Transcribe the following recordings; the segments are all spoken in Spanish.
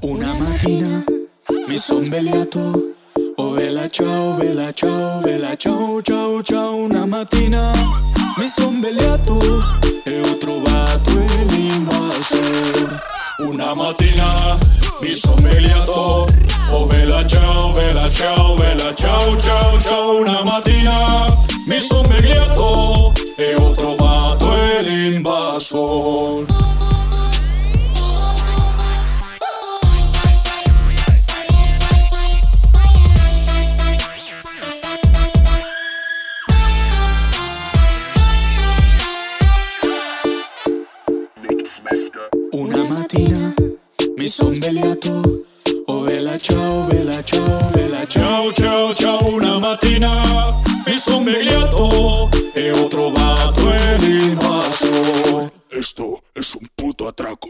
Una mattina mi son svegliato, oh vela ciao, vela ciao, vela ciao, ciao, ciao. Una mattina mi son svegliato e ho trovato l'invasore. Una mattina mi son svegliato, oh vela ciao, vela ciao, vela ciao, ciao, ciao. Una mattina mi son svegliato e ho trovato l'invasore. Una mattina mi son svegliato, oh vela ciao, vela ciao, vela ciao, ciao, ciao. Una mattina mi son svegliato e ho trovato l'invasore. Esto es un puto atraco.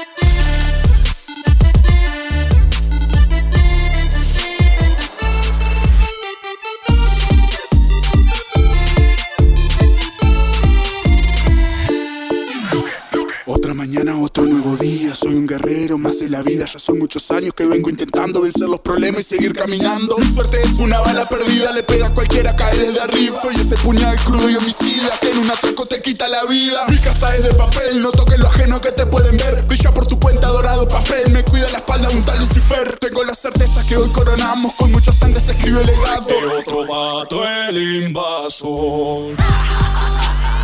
Otra mañana, otro nuevo día. Soy un guerrero más en la vida. Ya son muchos años que vengo intentando vencer los problemas y seguir caminando. Mi suerte es una bala perdida, le pega a cualquiera, cae desde arriba. Soy ese puñal crudo y homicida que en un atraco te quita la vida. Mi casa es de papel, no toques lo ajeno que te pueden ver. Brilla por tu cuenta dorado papel, me cuida la espalda un tal Lucifer. Tengo la certeza que hoy coronamos, con mucha sangre se escribe el legado. E ho trovato l'invasore.